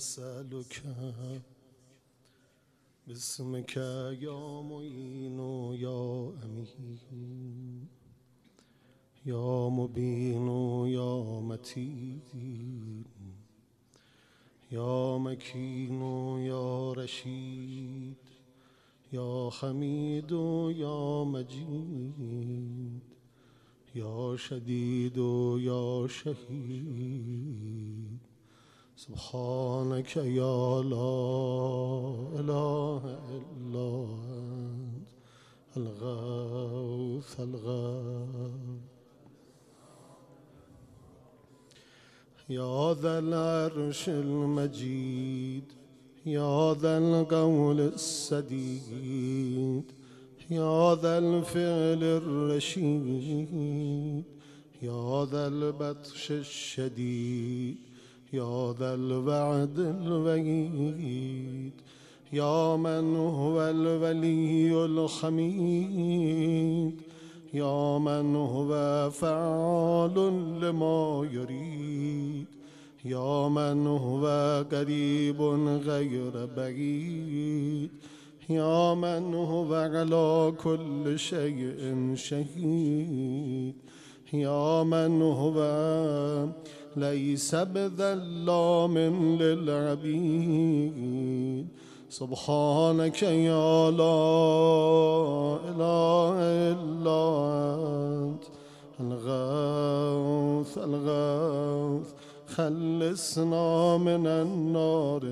أسألك باسمك يا معين يا أمين يا مبين يا متين يا مكين يا رشيد يا حميد يا مجيد يا شديد يا شهيد سبحانك يا لا إله إلا أنت الغوث الغوث يا ذا العرش المجيد يا ذا القول السديد يا ذا الفعل الرشيد يا ذا البطش الشديد يا ذا الوعد الوعيد يا من هو الولي الحميد يا من هو فعال لما يريد يا من هو قريب غير بعيد يا من هو على كل شيء شهيد يا من هو ليس بظلام للعبيد سبحانك يا لا إله إلا أنت الغوث الغوث خلصنا من النار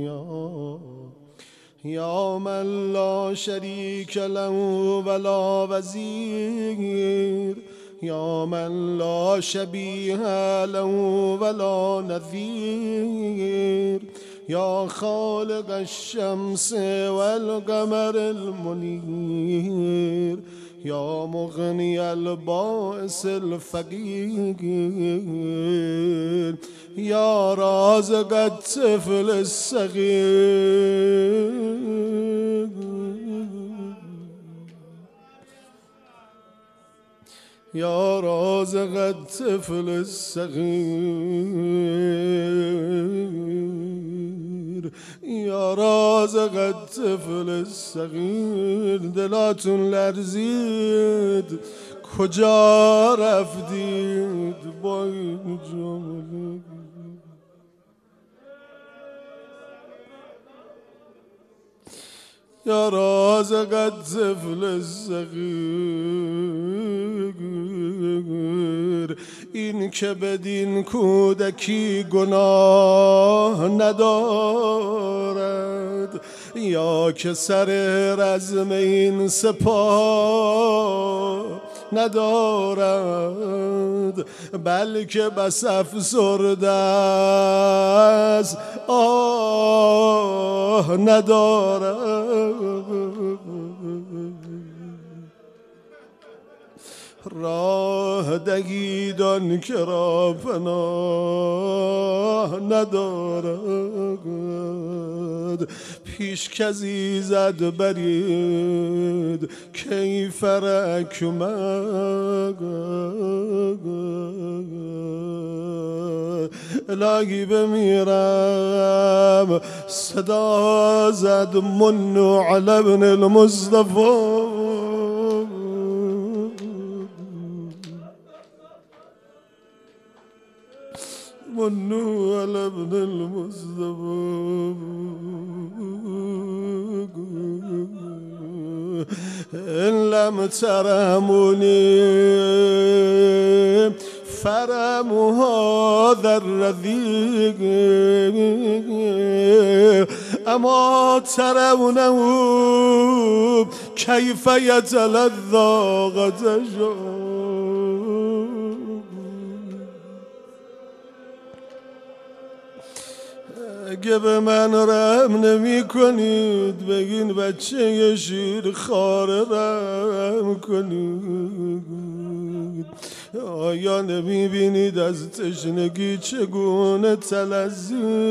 يا من لا شريك له ولا وزير يا من لا شبيه له ولا نظير يا خالق الشمس والقمر المنير يا مغني البائس الفقير يا رازق الطفل الصغير يا رازق الطفل الصغير يا رازق الطفل الصغير دلاتون لرزید کجا رفتید با این جمله يا رازق الطفل الصغير این که بدین کودکی گناه ندارد یا که سر رزم این سپاه ندارد بلکه بس افسرده است آه ندارد راه دهید آن که را پناه ندارد پیش کزی زد برید کیفرک الهی بمیرم صدا زد منو علی ابن المصطفى منو على ابن المصطفى إن لم ترموني فرم هذا الرذيق أما ترونه كيف يتلذى غتشا اگه به من رحم نمی کنید بگین بچه شیر خاره رحم کنید آیا نمی بینید از تشنگی چگونه تلذی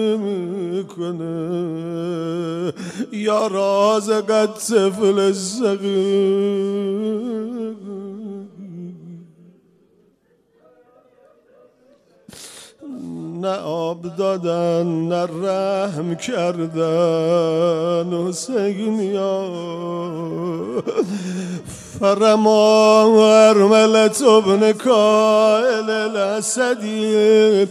میکنه یا رازق الطفل الصغیر نه آب دادن نه رحم کردن حسینیا فرما ارملت ابن کائل الاسدی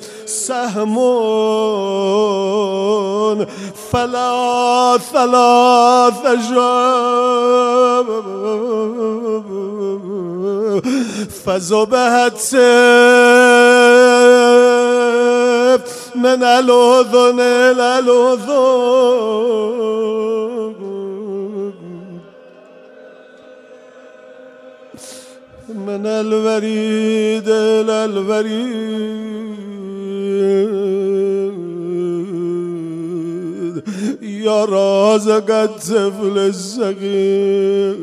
سهمون فلا ثلاث جاب فذبحت من الاذن الى الاذن من الوريد الى الوريد يا رازق الطفل الصغير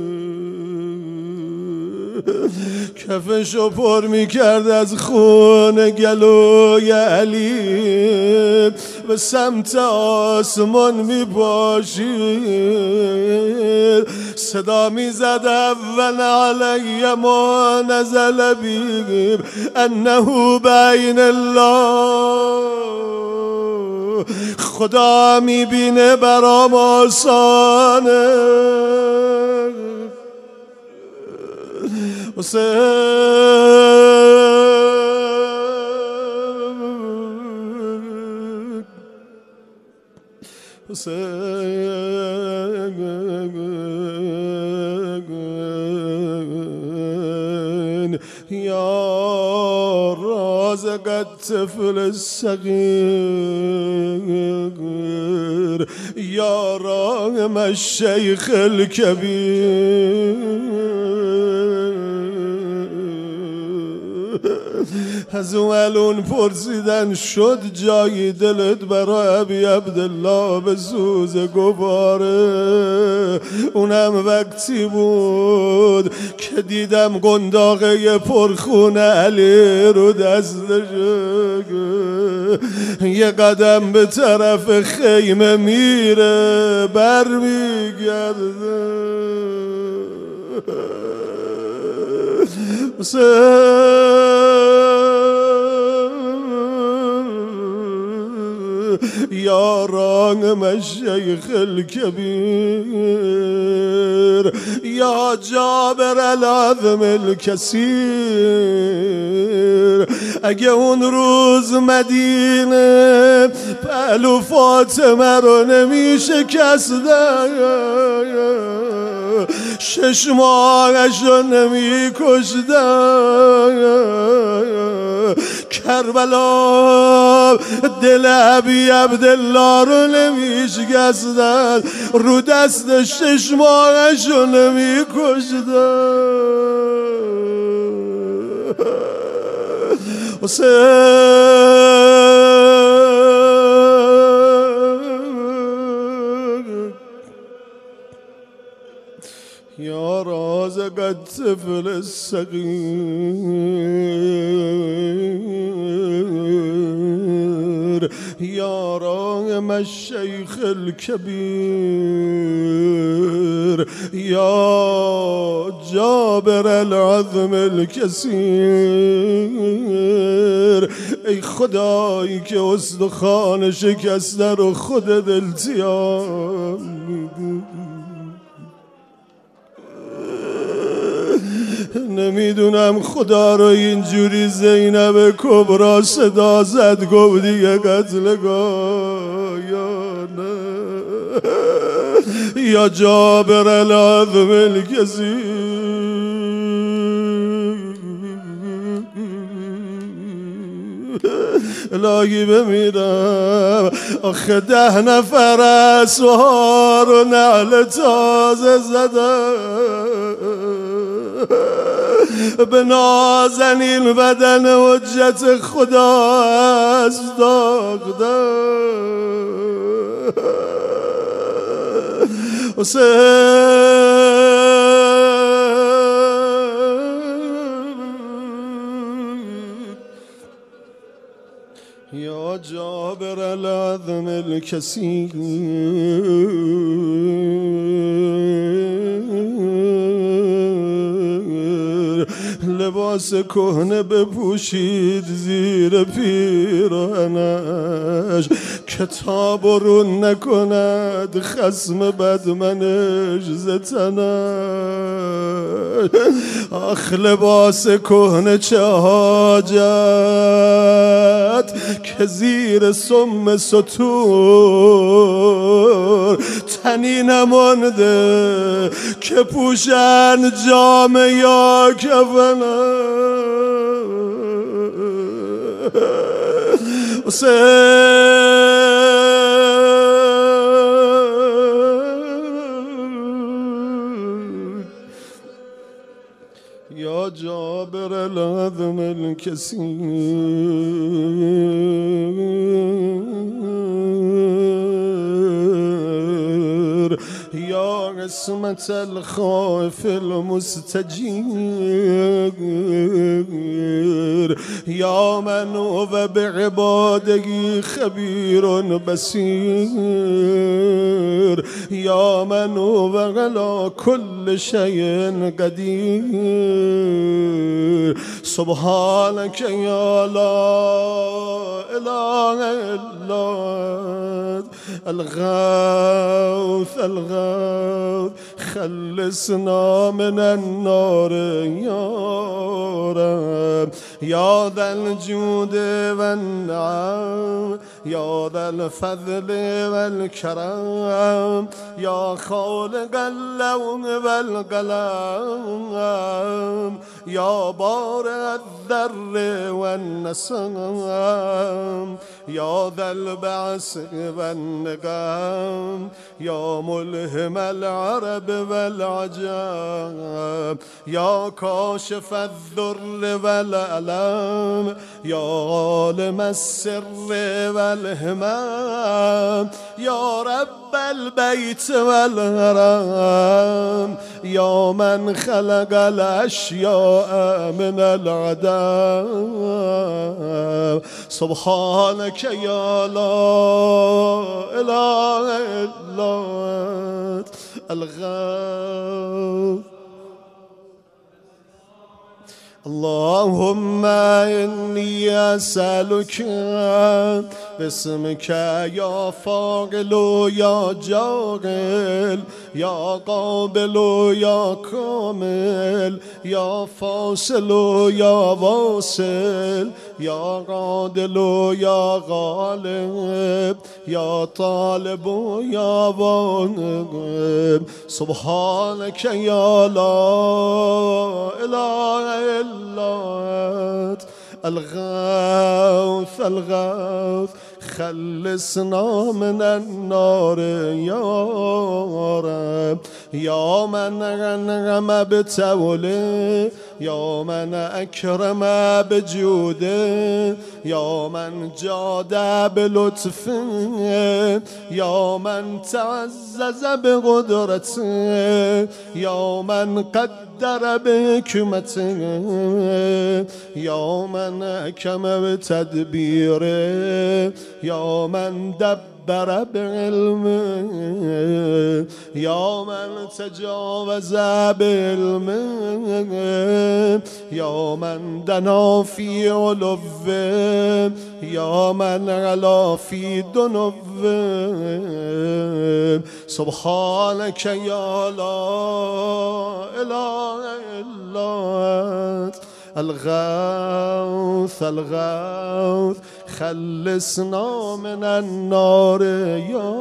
کفشو پر میکرد از خون گلوی علی به سمت آسمان میپاشید صدا میزد اول علی ما نزل بیم انه بین الله خدا میبینه برام آسانه حسین یا رازق الطفل الصغير یا راحم الشیخ الکبیر از اون پرسیدن شد جایی دلت برای ابی عبدالله به سوز گواره اونم وقتی بود که دیدم گنداقه پرخون علی رو دستشه یه قدم به طرف خیمه میره برمیگرده یا راحم الشیخ الکبیر یا جابر العظم الکثیر اگه اون روز مدینه پهلو فاطمه رو نمیشه کسده 6 ماهش رو نمی کشدن کربلا دل ابی عبدالله رو نمی شکستن رو دست 6 ماهش رو نمی کشدن یا رازق الطفل الصغير یا راحم الشیخ الکبیر یا جابر العظم الکثیر ای خدایی که استخوان شکسته رو خودت التیام میدی نمیدونم خدا رو اینجوری زینب کبرا صدا زد گفت دیگه قتلگاه یا نه یا جابر العظم الکثیر الهی بمیرم آخه 10 نفر اسوار و نعل تازه زدن به نازنین بدن حجت خدا از داغدن یا جابر العظم الکثیر لباس کهنه بپوشید زیر پیراهنش، کتاب رو نکند خصم بدمنش زتنش. آخ لباس کهنه چه حاجت که زیر سم ستور تنی نمانده که پوشن جامه یا کفنه. یا جابر العظم الكثير، یا قسمت الخائف المستجير، یا من هو بعباده خبیر بصیر، یا من هو على كل شيء قدیر. سبحانك یا لا اله الا الغوث الغوث، خلصنا من النار یا رب. یا ذا الجود والنعم، یا ذا الفضل والكرم، یا خالق اللون والقلم، یا بارئ الذر والنسم، یا ذا البعث والنقم، یا ملهم العرب والعجم، یا کاشف الذر والألم، یا عالم السر والهمم، یا رب البيت والهرم، یا من خلق الاشیاء من العدم. سبحانك یا لا اله الا انت الغوث. اللهم إني أسألك باسمك يا فاعل يا جاعل، يا قابل يا كامل، يا فاصل يا واصل، يا عادل يا غالب، يا طالب يا واهب. سبحانك يا لا إله إلا أنت الغوث الغوث، خلصنا من النار يا رب. يا من أنعم بتوله، يا من أكرم بجوده، يا من جاد بلطفه، يا من تعزز بقدرته، يا من قدر بحكمته، يا من حكم بتدبيره، يا من دبر بعلمه، يا من تجاوز بعلمه، يا من دنا في علوه، يا من علا في دنوه. سبحانك يا لا إله إلا أنت الغوث الغوث، خلصنا من النار يا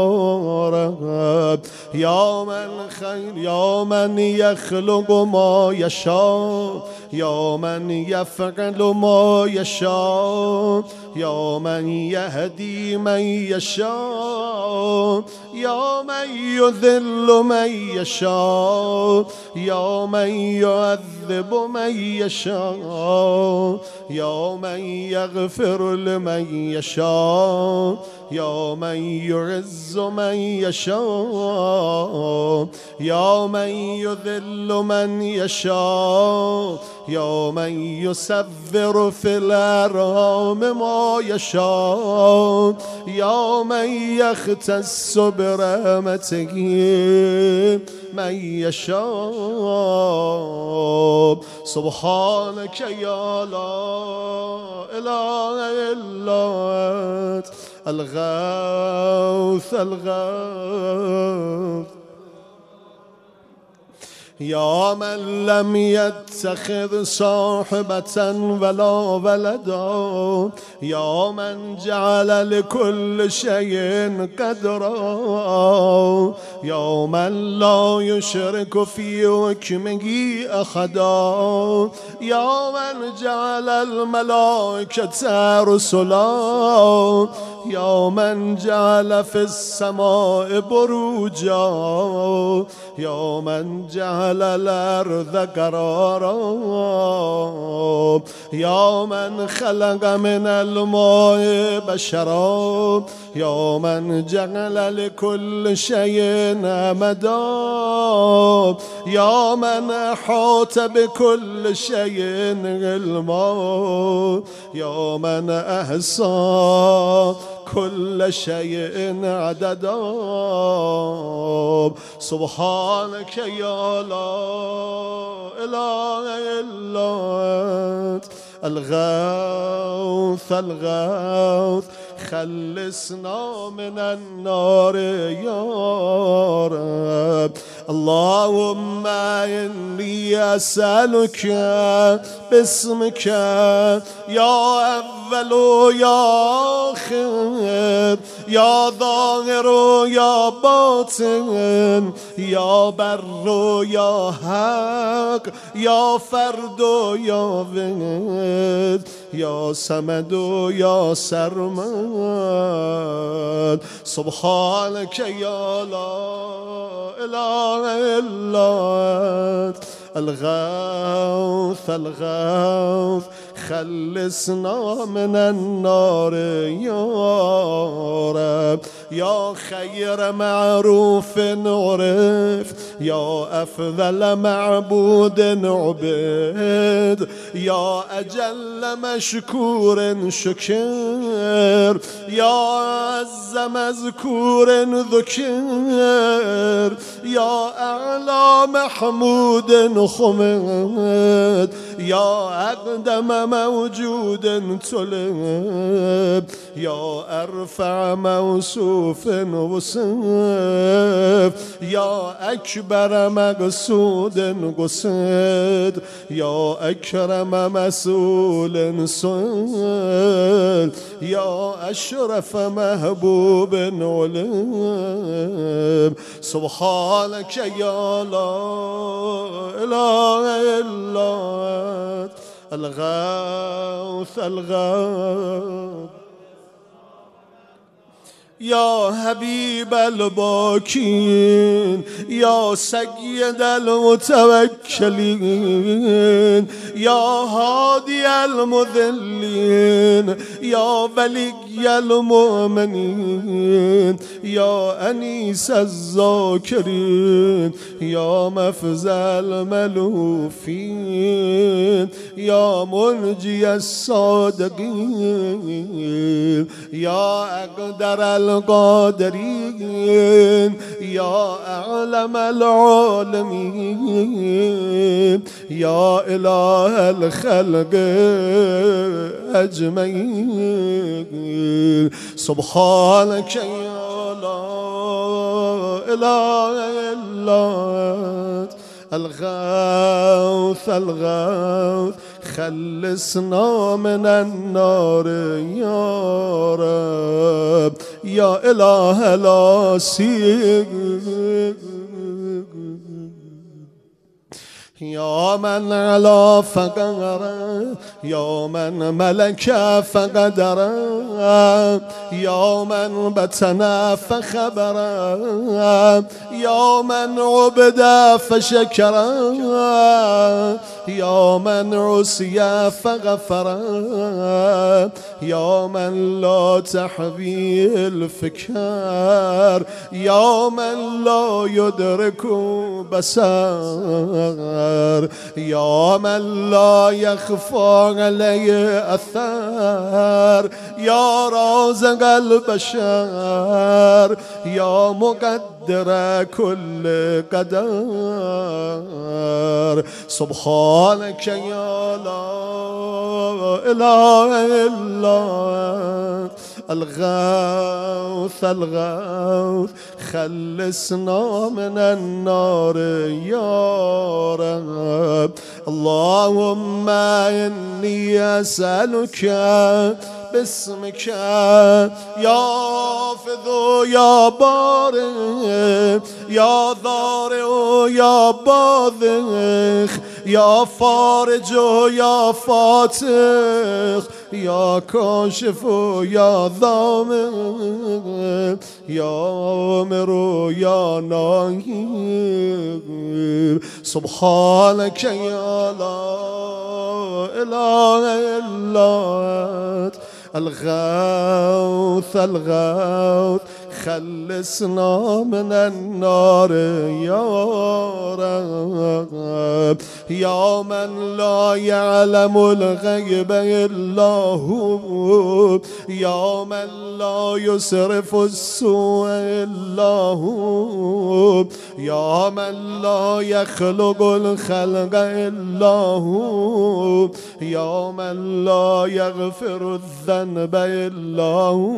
رب. يا من خير، يا من يخلق ما يشاء، يا من يفعل ما يشاء، يا من يهدي من يشاء، يا من يذل من يشاء، يا من يعذب من يشاء، يا من يغفر لمن يشاء، يا من يعز من يشاء، يا من يذل من يشاء، يا من يسبر في الأرحام ما يشاء يا من يختص برحمته من يشاء سبحانك يا لا إله إلا أنت الغوث الغوث يا من لم يتخذ صاحبة ولا ولدا يا من جعل لكل شيء قدرا يا من لا يشرك في حكمه أحدا يا من جعل الملائكة رسلا يا من جعل في السماء بروجا يا من جعل الأرض قرارا يا من خلق من الماء بشرا يا من جعل لكل شيء أمدا يا من أحاط بكل شيء علما يا من أحصى كل شيء عددا سبحانك يا لا إله إلا أنت الغوث الغوث خلصنا من النار يا رب اللهم إني أسألك باسمك يا أول يا آخر يا ظاهر يا باطن يا بر يا حق يا فرد يا ود يا صمد يا سرمد سبحانك يا لا إله إلا أنت الغوث الغوث خلصنا من النار يا رب يا خير معروف عرف يا أفضل معبود عبد يا أجل مشكور شكر يا عز مذكور ذكر يا أعلى محمود خمد يا أقدم موجود تلب يا أرفع موصوف وصف يا أكبر مقصود قصد يا أكرم مسؤول سؤال يا أشرف محبوب علم سبحانك يا لا إله إلا أنت الغوث الغوث يا حبيب الباكين يا سيد المتوكلين يا هادي المذلين يا ولي المؤمنين يا أنيس الذاكرين يا مفزع الملوفين يا منجي الصادقين يا أقدر القادرين يا أعلم العالمين يا إله الخلق أجمعين سبحانك يا لا إله إلا أنت الغوث الغوث خلصنا من النار يا رب يا إله العاصي يا من على فقر يا من ملك فقدر يا من بتنا فخبر يا من عبد فشكر يا من عصي فغفر يا من لا تحوي الفكر يا من لا يدرك بصر يا من لا يخفى عليه أثر يا رازق البشر يا مقدر كل قدر سبحانك يا لا إله إلا الغوث الغوث خلصنا من النار يا رب اللهم إني أسألك باسمك يا حافظ يا بارئ يا ضارع يا باذخ يا فارج يا فاتح يا كاشف يا ضامن يا امر يا ناهي سبحانك يا لا اله الا انت الغوث الغوث خلصنا من النار يا رب يا من لا يعلم الغيب إلا هو يا من لا يصرف السوء إلا هو يا من لا يخلق الخلق إلا هو يا من لا يغفر الذنب إلا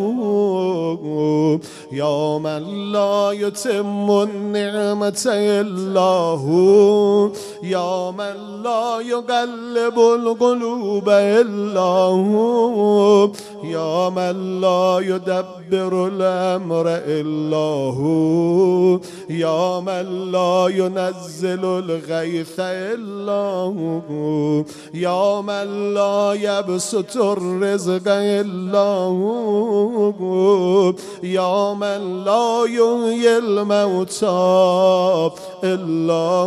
هو يا من لا يتم النعمة إلا هو يا من لا يقلب القلوب إلا هو يا من لا يدبر الأمر إلا هو يا من لا ينزل الغيث إلا هو يا من لا يبسط الرزق إلا هو يا من لا يحيي الموتى إلا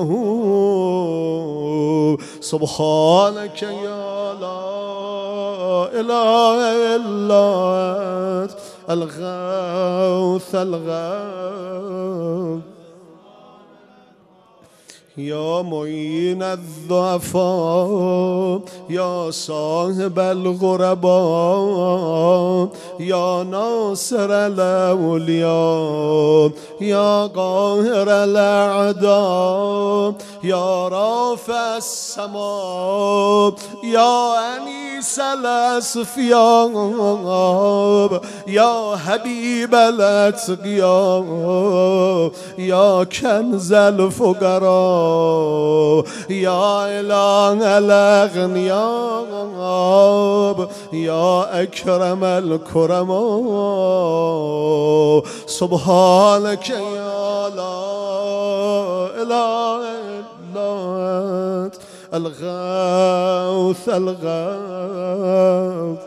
هو سبحانك يا لا إله إلا أنت الغوث الغوث يا معين الضعفاء يا صاحب الغرباء يا ناصر الأولياء يا قاهر الأعداء يا رافع السماء يا أنيس الأصفياء يا حبيب الأتقياء يا كنز الفقراء يا إله الأغنياء يا أكرم الكرماء سبحانك يا لا إله إلا أنت الغوث الغوث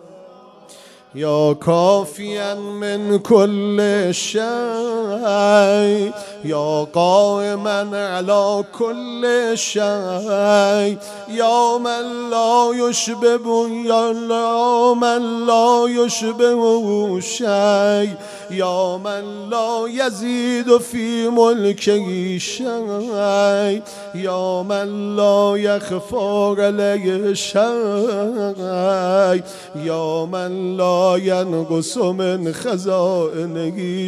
يا كافيا من كل شيء يا قائما على كل شيء يا من لا يشبه يا من لا يشبه شيء يا من لا يزيد في ملكه شيء يا من لا يخفى عليه شيء يا من لا ينقص من خزائنه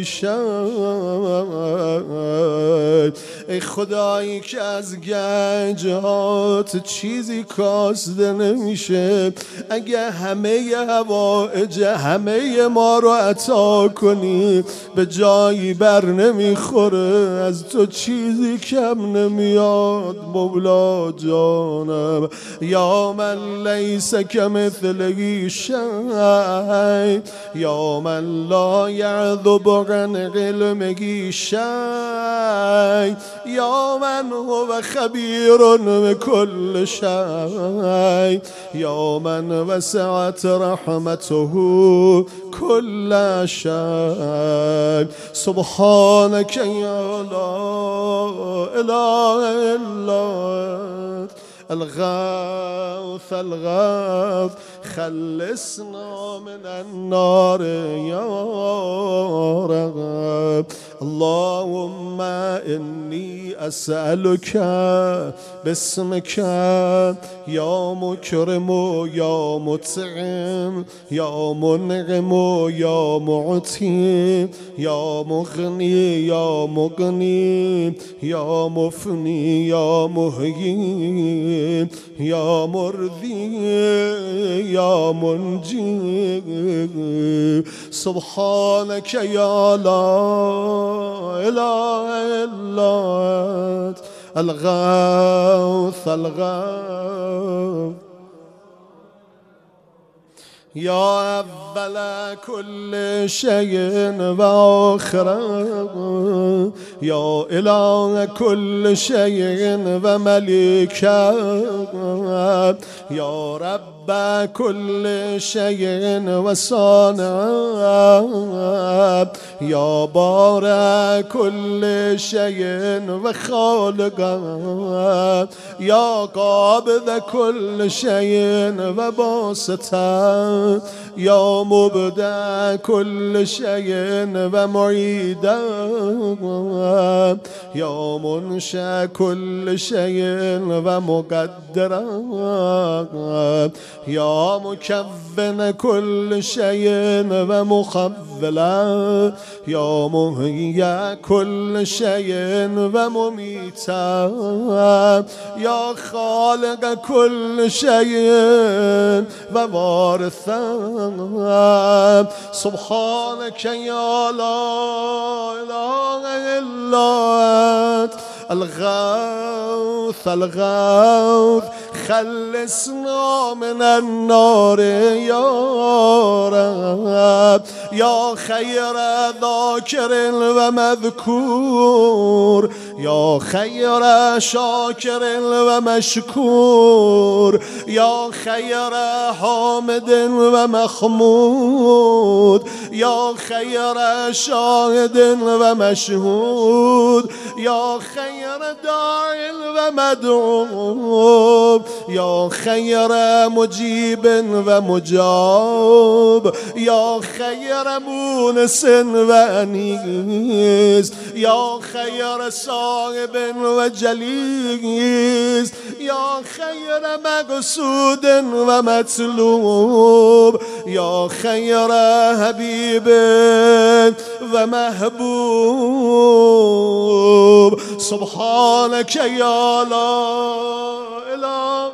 شيء ای خدایی که از گنجات چیزی کاسته نمیشه اگه همه حوائج همه ما رو عطا کنی به جایی بر نمیخوره از تو چیزی کم نمیاد مولا جانم یا من لیس کمثله شیء یا من لا یعذب عن علمه شیء یا من هو خبیر بكل شيء یا من وسعت رحمته كل شيء سبحانك يا لا إله إلا أنت الغوث الغوث خلصنا من النار يا رب اللهم إني أسألك باسمك يا مكرم يا مطعم يا منعم يا معطي يا مغني يا مغني يا مفني يا مهيي يا مرضي يا منجي سبحانك يا لا إله إلا أنت الغوث الغوث يا أول كل شيء وآخره يا إله كل شيء ومليكه يا رب كل شيء وصانعه يا بارئ كل شيء وخالقه يا قابض كل شيء وباسطه يا مبدع كل شيء ومعيده يا منشأ كل شيء ومقدره يا مكون كل شيء ومخوله يا مهيئ كل شيء ومميته يا خالق كل شيء ووارثه سبحانك يا لا إله إلا أنت الغوث الغوث خلصنا من النار يا رب يا خير ذاكر ومذكور يا خير شاكر ومشكور يا خير حامد ومحمود يا خير شاهد ومشهود يا خير داع ومدعو يا خير مجيب ومجاب يا خير مونس وأنيس يا خير صاحب وجليس يا خير مقصود ومطلوب يا خير حبيب ومحبوب سبحانك يا لا إله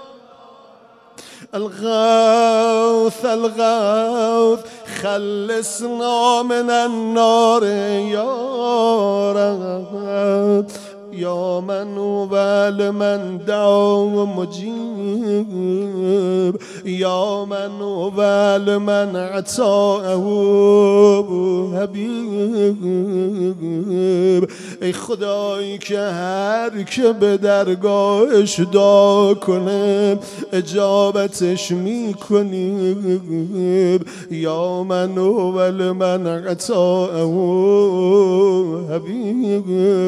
الغوث الغوث خلصنا من النار يا رب يا من هو لمن دعا مجيب يا من هو لمن عطاءه حبیب ای خدایی که هر که به درگاهش دعا کنه اجابتش میکنی یا من هو لمن عطاءه حبیب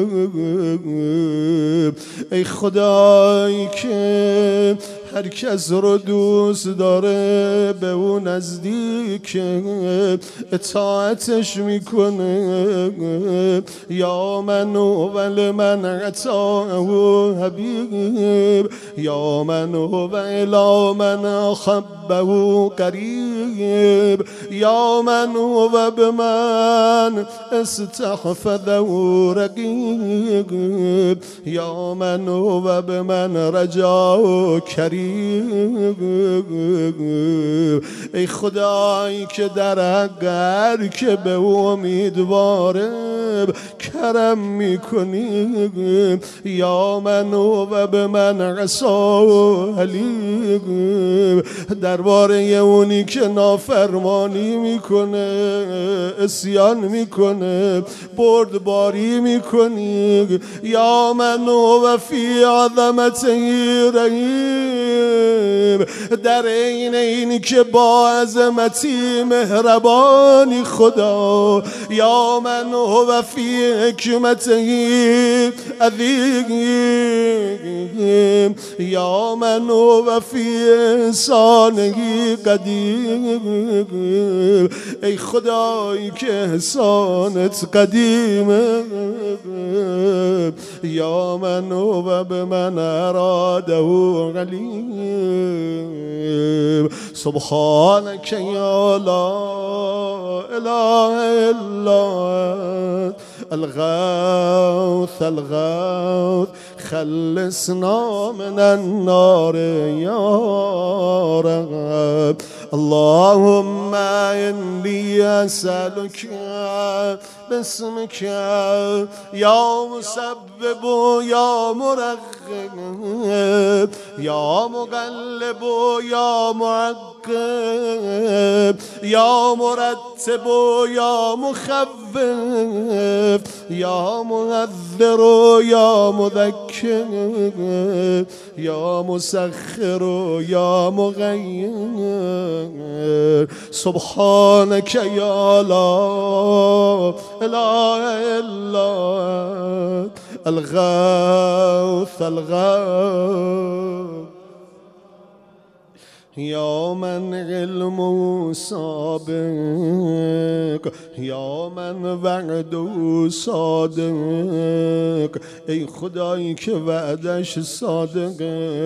ای خدایی که هر کس رو دوست داره به اون نزدیک اطاعتش میکنه یا من اول من عطاءه حبیب یا من الی من احبه قریب یا من هو بمن استحفظه رقیب یا من هو بمن رجا کریم ای خدایی که در حق که به امیدواره کرم میکنی یا من و به من عصا حلیم درباره اونی که نافرمانی میکنه عصیان میکنه بردباری میکنی یا من و فی عظمته رحیم در این که با عظمتی مهربانی خدا یا من و فی حکمته عظیم یا من و فی احسانه قدیم ای خدایی که احسانت قدیمه یا من و به من اراده علیم سبحانك یا لا اله الا الغوث الغوث خلصنا من النار يا رب اللهم إني أسألك باسمك يا مسبب يا مرغب يا مقلب يا معقب يا مرتب يا مخفف يا مهذر يا مذكر يا مسخر يا مغير سبحانك يا لا إله إلا الغوث الغوث يا من علم سابق يا من وعد صادق ای خدایی که وعدش صادق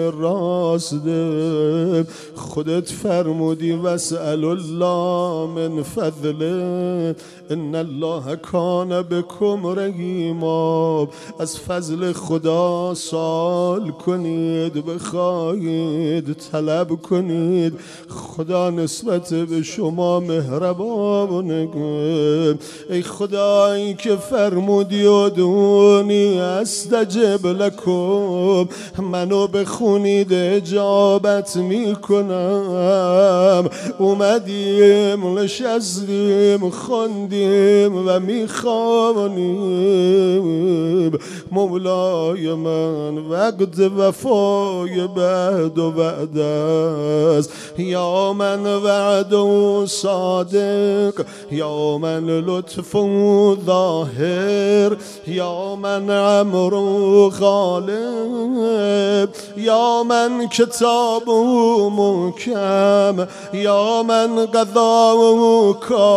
راسته خودت فرمودی واسأل الله من فضله ان الله کان بكم رحیما از فضل خدا سوال کنید بخواهید طلب کنید خدا نسبت به شما مهربانه ای خدایی که فرمودی ادعونی استجب لکم منو بخونید اجابت میکنم اومدیم نشستیم خواندیم و میخوانیم مولای من وقت وفای بعد و بعد است یا من وعد صادق یا من لطف ظاهر یا من امر غالب یا من کتاب محکم یا من قضا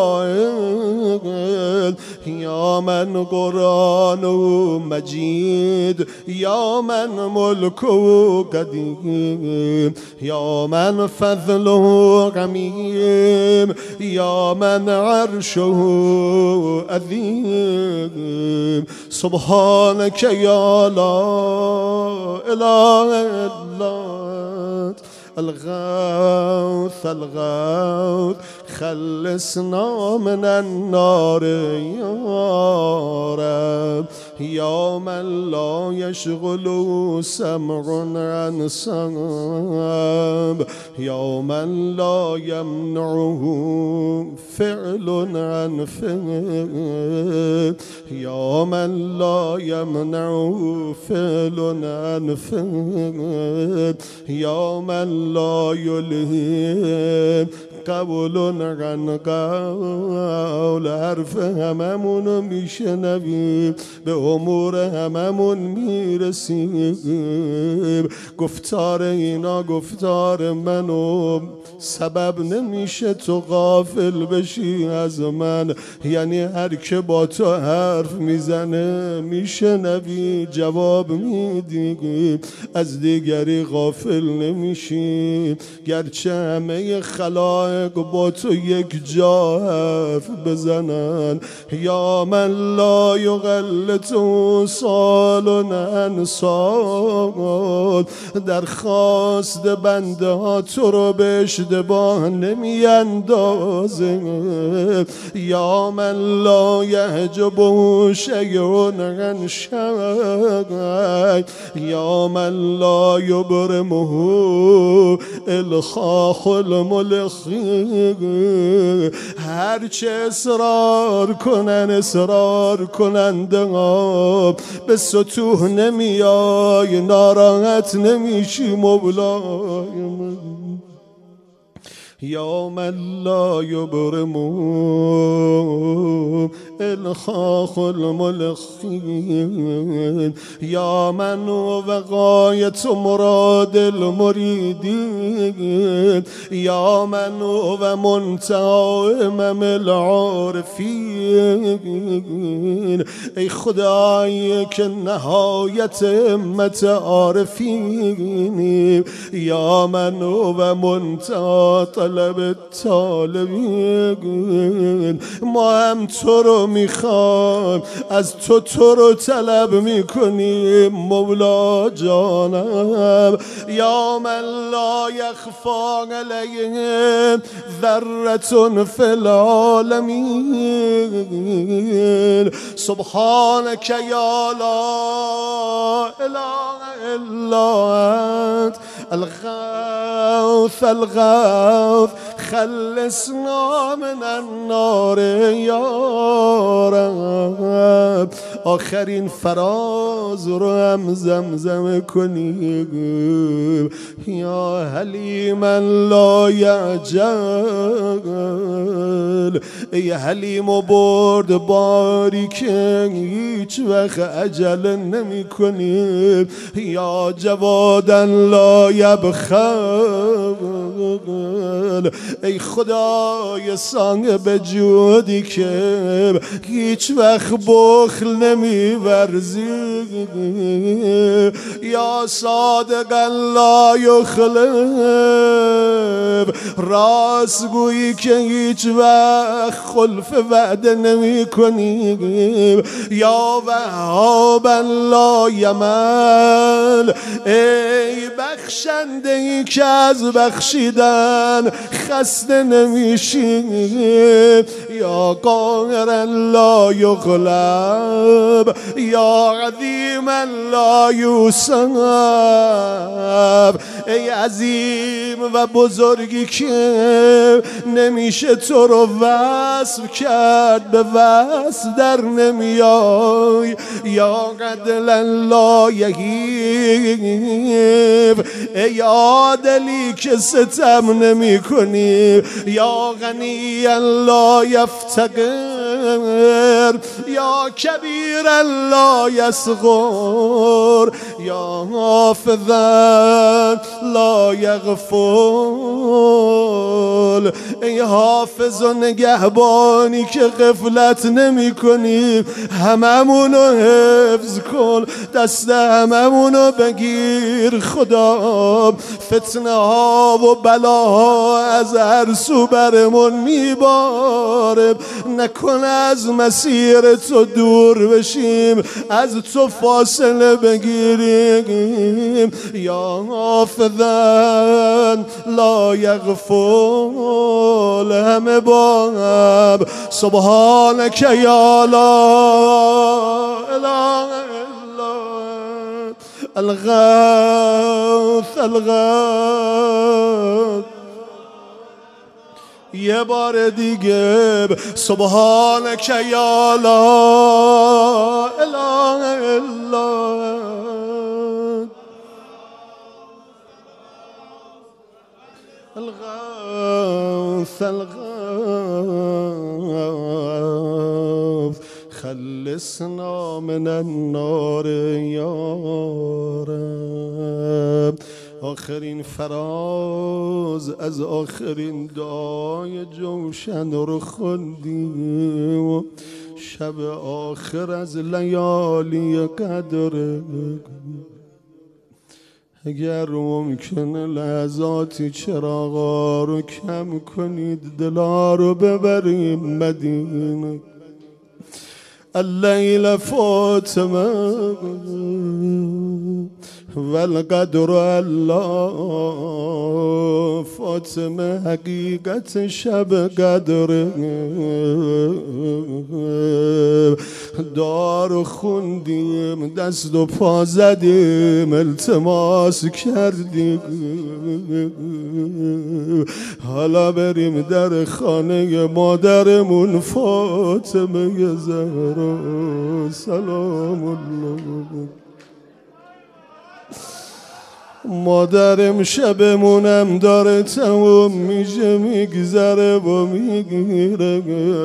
کائل یا من قرآن مجید یا من ملک قدیم یا من فضل غمیم یا من عرش عظیم سبحانك یا لا اله الا الغوث الغوث خلصنا من النار يا رب يا من لا يشغل سمع عن سمع يا من لا يمنعه فعل عن فعل يا من لا يمنعه فعل عن فعل يا من لا يلهم قبول عن قول حرف هممون میشنویم به امور هممون میرسیم گفتار اینا گفتار منو سبب نمیشه تو غافل بشی از من یعنی هر که با تو حرف میزنه میشنوی جواب میدی از دیگری غافل نمیشی گرچه همه خلائق با تو یک جا حرف بزنن یا من لا یغلط سال عن سال درخواست بنده ها تو رو به اشتباه نمی اندازه یا من لا یحجب شیء عن شیء یا من لا یبرمه الخاخ الملخی هرچه اصرار کننده ها به سطوح نمیای ناراحت نمیشی مولای من یا من لا یبرم الخاخ الملخین یا من و غایت مراد المریدین یا من و منتهى امم العارفین ای خدایی که نهایت امت عارفینی یا من و منتهى طلب طالبین ما هم تو رو میخوام از تو رو طلب میکنیم مولا جانم یا من لا یخفا علیه ذرة فی العالمین سبحانک یا لا اله الا انت الغوث الغوث خلصنا من النار یا رب آخرین فراز رو هم زمزم کنیم یا حلیما لا یعجل ای حلیم و برد باری که هیچ وقت عجله نمی کنیم یا جوادا لا یبخل ای خدای صاحب جودی که هیچ وقت بخل نمی ورزی یا صادقا لا یخلف راست گویی که هیچ وقت خلف وعده نمی کنیم یا وهابا لا یمل ای بخشنده ای که از بخشیدن خسته نمیشی یا قاهرا لا یغلب یا عظیما لا یوصف ای عظیم و بزرگی که نمیشه تو رو وصف کرد به وصف در نمیای یا عدلا لا یهیب ای عادلی که ستم نمی کنی یا غنی لا یفتقر یا کبیر لا یصغر یا حافظا لا یغفل ای حافظ و نگهبانی که غفلت نمی کنی هممونو حفظ کن دست هممونو بگیر خدا فتنه ها و بلاها از هر سو برمون میباره نکن از مسیر تو دور بشیم از تو فاصله بگیریم یا حافظا لا یغفل همه با هم سبحانک یا لا اله الا الغوث الغوث یه بار دیگه سبحانک یا لا اله الا الغوث الغوث خلصنا من النار یا رب آخرین فراز از آخرین دعای جوشن رو خوندیم شب آخر از لیالی قدر اگر ممکنه لحظاتی چراغا رو کم کنید دلا رو ببریم مدینه اللیل فاطمه والقدر الله فاطمه حقیقت شب قدر دار خوندیم دست و پا زدیم التماس کردیم حالا بریم در خانه مادرمون فاطمه زهرا سلام الله مادرم شبمونم داره تموم میشه میگذره و میگیره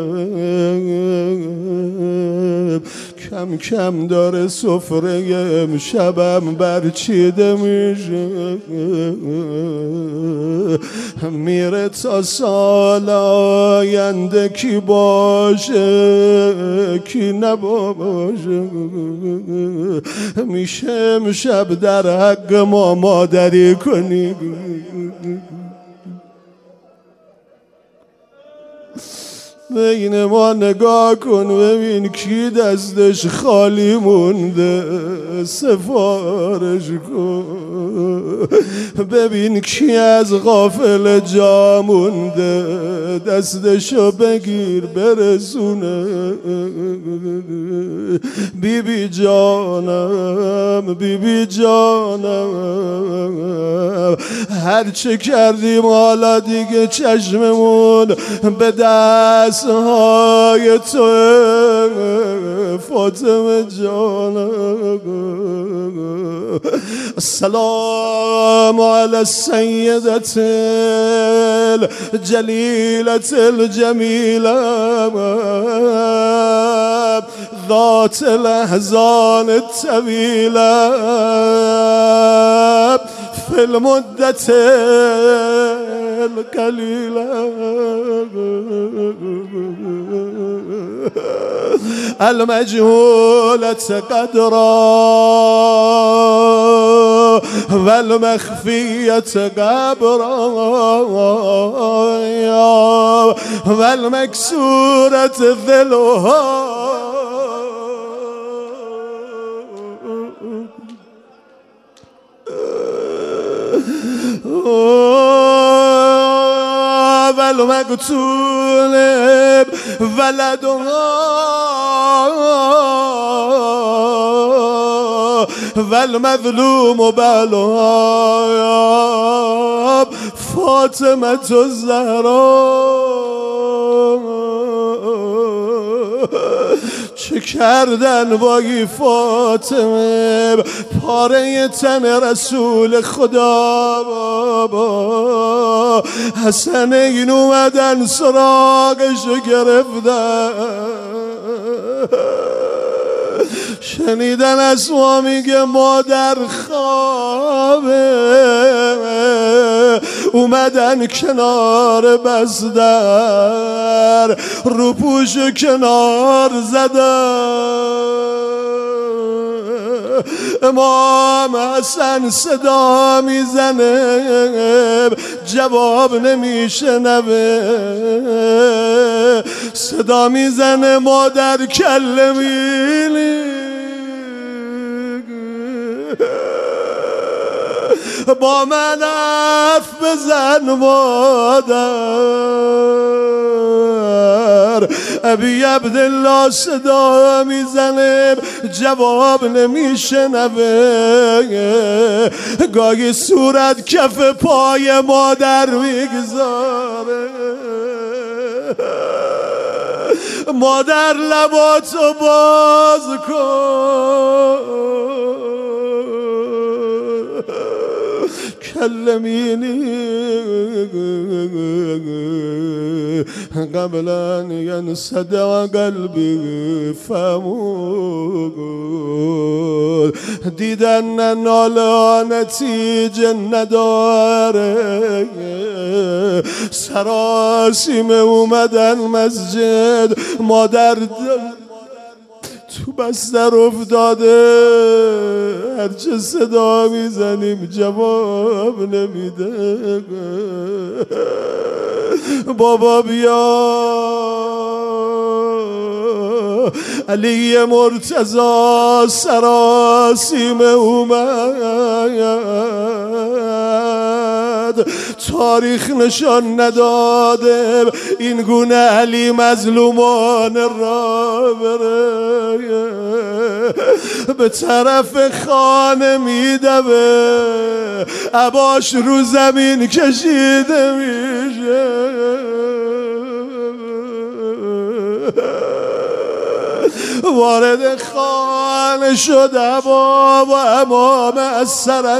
کم کم داره سفره امشبم برچیده میشه میره تا سال آینده کی باشه کی نباشه میشه امشب در حق ما مادری کنی بین ما نگاه کن ببین کی دستش خالی مونده سفارش کن ببین کی از غافل جا مونده دستشو بگیر برسونه بیبی جانم بیبی جانم هرچه کردیم حالا دیگه چشممون به دست های تو فاطمه جانم السلام علی السیدة الجلیلة الجمیلة ذات الاحزان الطویلة في المدة القليلة المجهولة قدرا والمخفية قبرا والمكسورة ذلها والمقتول ولدها والمظلوم بالها فاطمة الزهراء چه کردن بایی فاطمه پاره تن رسول خدا بابا حسنین اومدن سراغشو گرفتن شنیدن اسما میگه مادر خوابه اومدن کنار بستر رو پوش کنار زدن امام حسن صدا میزنه جواب نمیشنوه صدا میزنه مادر کلمینی با من حرف بزن مادر ابی عبدالله صدا میزنه جواب نمیشنوه گاهی صورت کف پای مادر میگذاره مادر لباتو باز کن کلمینی قبل ان ینصدع قلبی فمود دیدن ناله نتیجه نداره سراسیمه اومدن مسجد مادر تو بستر افتاده هرچه صدا میزنیم جواب نمیده بابا بیا علی مرتضی سراسیمه اومد تاریخ نشان نداده این گونه علی مظلومان را بره به طرف خانه میدوه عباش رو زمین کشیده میشه وارد خانه شدم و امام از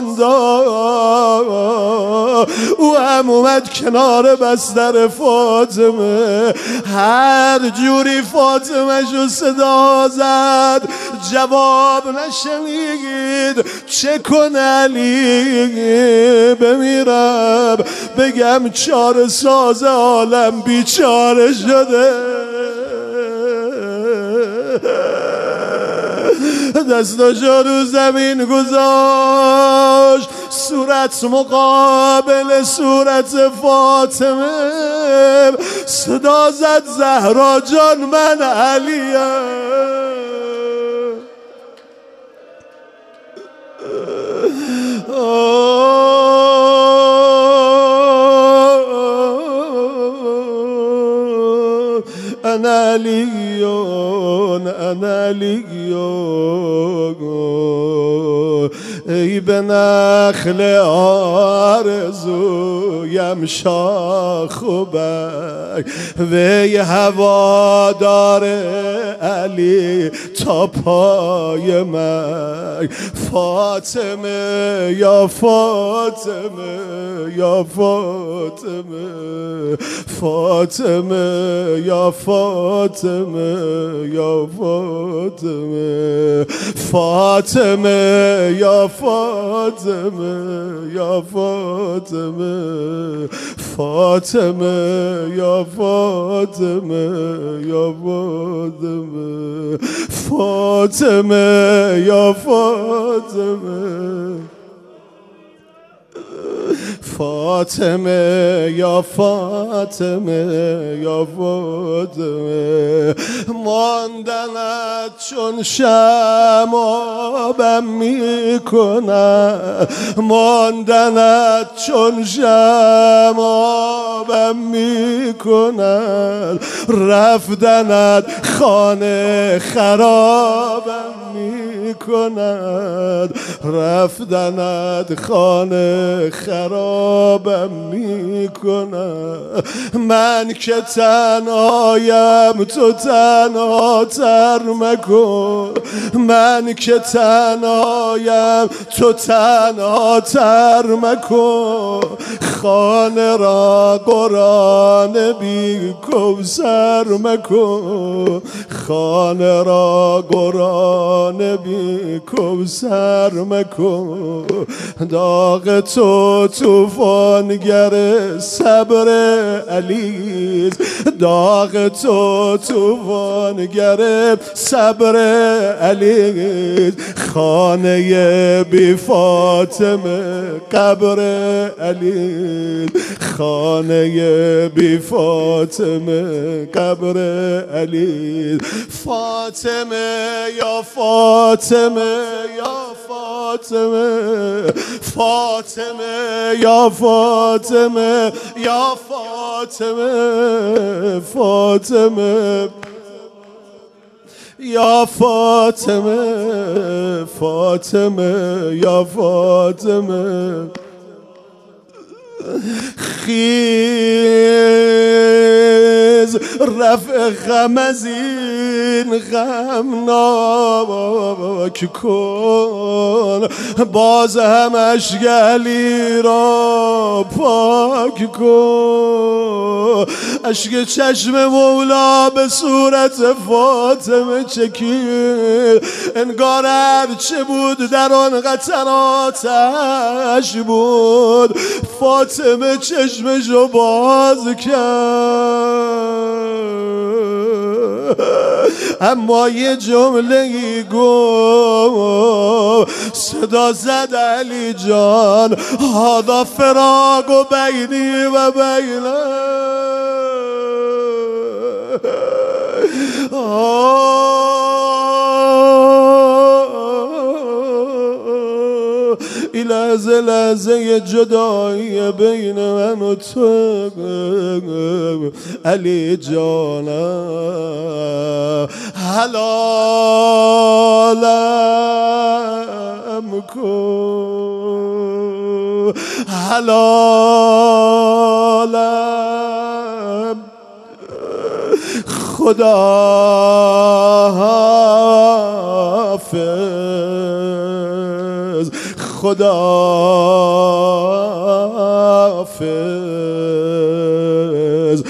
سرانداز و هم اومد کنار بستر فاطمه. هر جوری فاطمه شو صدا زد جواب نشنید. چه کنه علی بمیرم بگم چاره ساز عالم بیچاره شده. دستاشو رو زمین گذاشت صورت مقابل صورت فاطمه. صدا زد زهرا جان من علیم. انا علیون انا علیون ای به نخل آرزویم شاخ و برگ وی هوادار علی تا پای مرگ. فاطمه یا فاطمه یا فاطمه فاطمه یا فاطمه یا فاطمه فاطمه یا فاطمه یا فاطمه فاطمه یا فاطمه یا فاطمه فاطمه یا فاطمه فاطمه یا فاطمه یا فاطمه. ماندنت چون شمعم میکند ماندنت چون شمعم میکند رفتنت خانه خرابم میکند رفتنت خانه خرابم میکند. من که تنهایم تو تنها تر مکن من که تنهایم تو تنها تر مکن. خانه را قرآن بی کوثر مکن خانه را قرآن بی کوثر مکن. داغ تو توفانگر صبر علی داغ تو توفانگر صبر علی. خانه بی فاطمه قبر علی خانه بی فاطمه قبر علی. فاطمه یا فاطمه یا فاطمه فاطمه یا فاطمه یا فاطمه فاطمه یا فاطمه فاطمه یا فاطمه. خیز رفع غم از این غمناک کن باز هم اشک علی را پاک کن. اشک چشم مولا به صورت فاطمه چکید انگار هرچه بود در آن قطراتش بود. فاطمه چشمشو باز کرد اما یه جمله گفت صدا زد علی جان هذا فراق و بینی و بینه. این لحظه لحظه جدایی بین من و تو علی جانم حلالم کن حلالم خدا خداحافظ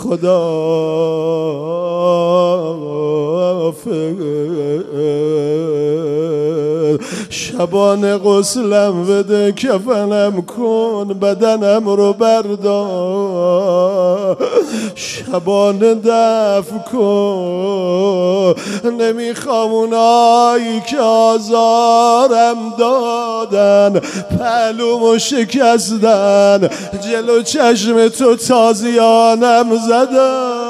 خداحافظ شبانه غسلم بده کفنم کن بدنم رو بردار شبانه دفن کن نمیخوام اونایی که آزارم دادن پهلومو شکستن جلو چشم تو تازیانم زدن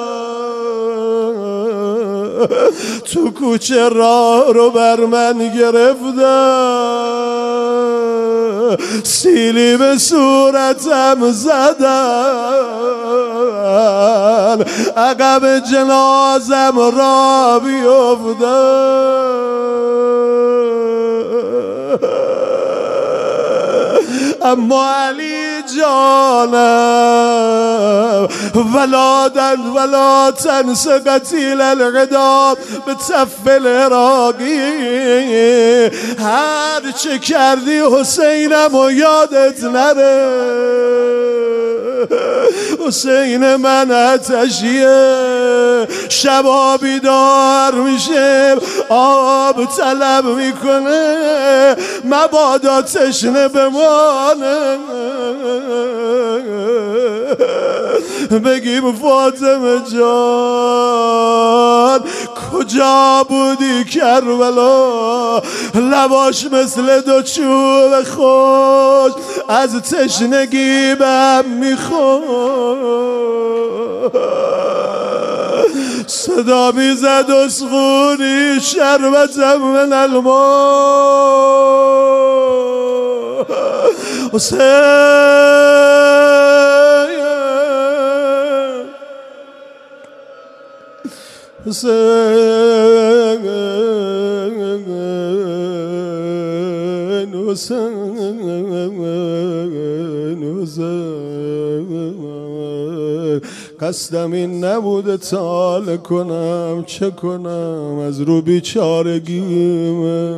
تو کوچه راه رو بر من گرفتن سیلی به صورتم زدن عقب جنازم را بیفتن اما علی جانم ولا تنس قتیل الغدا به تفل راقی هر چه کردی حسینم و یادت نره حسین من آتشیه شبا بیدار میشه آب طلب میکنه مبادا تشنه بمانه بگیم فاطمه جان کجا بودی کربلا لباش مثل دو چوب خوش از تشنگی بهم میخورد صدا میزد اسخونی شربتم من الماء حسین قصدم این نبوده تال کنم چه کنم از رو بیچارگیمه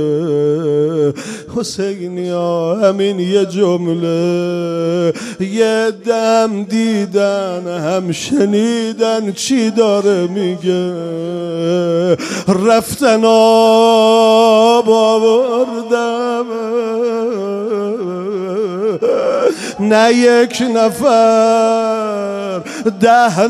حسینیا همین یه جمله یه دم دیدن هم شنیدن چی داره میگه رفتن آب آوردم نه یک نفر 10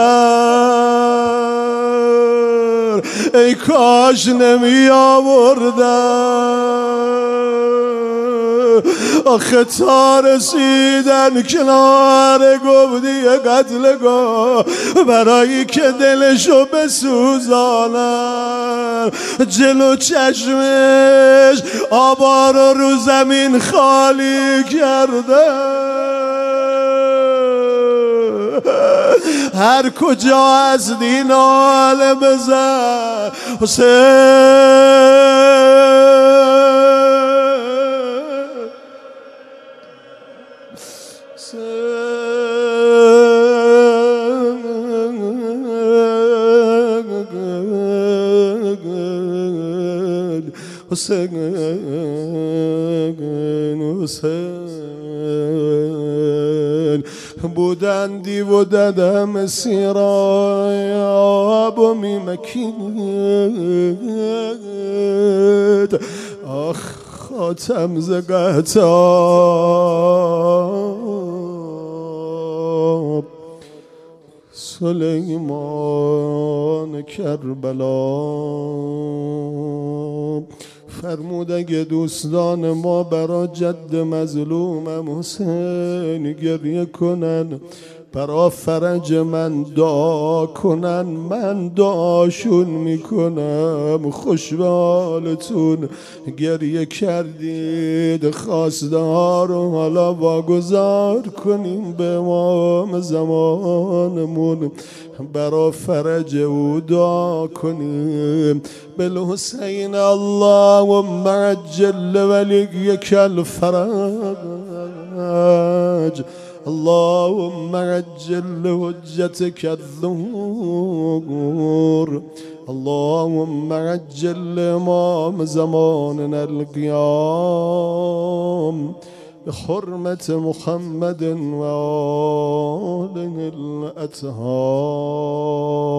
نفر ای کاش نمی آوردن آخه تا رسیدن کنار گفتی قتلگاه برای که دلشو بسوزانن جلو چشمش آبا رو زمین خالی کردن هر کجا از دین آل بزن حسین حسین حسین بودندی و ددم سیراب و میمکید آخ خاتم زگهتاب سلیمان کربلا فرمود اگه دوستان ما برا جد مظلومم حسین گریه کنن برا فرج من دعا کنن من دعاشون میکنم خوش به حالتون گریه کردید خواسته ها رو حالا واگذار کنیم به امام زمانمون برا فرج او دعا کنیم بالحسین اللهم عجل ولیک الفرج اللهم عجل حجتك الظهور اللهم عجل لإمام زماننا القيام بحرمة محمد وآله الأطهار.